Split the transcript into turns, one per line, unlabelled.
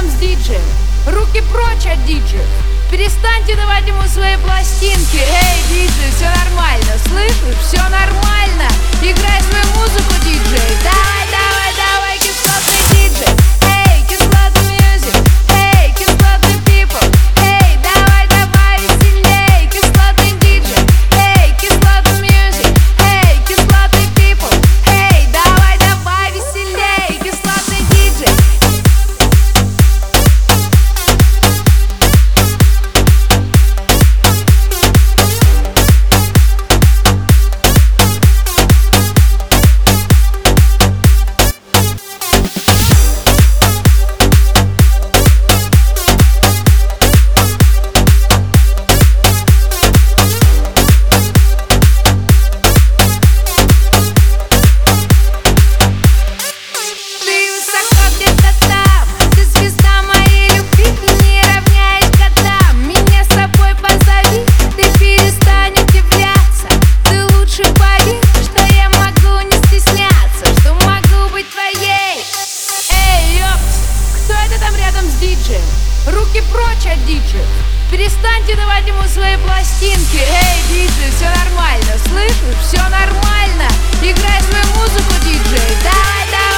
рядом с диджеем. Руки прочь от диджеев. Перестаньте давать ему свои пластинки. Эй, диджей, все нормально, слышишь? Все нормально. Играй свою музыку, диджей. Давай, давай, давай, кислотный диджей. Эй, кислотный мьюзик. Эй, кислотный people. Эй, давай, давай, веселей. Кислотный диджей. Эй, кислотный мьюзик. Эй, кислотный people. Эй, давай, давай, веселей. Кислотный диджей. Руки прочь от диджеев. Перестаньте давать ему свои пластинки. Эй, диджей, все нормально, слышишь? Все нормально. Играй свою музыку, диджей. Давай, давай.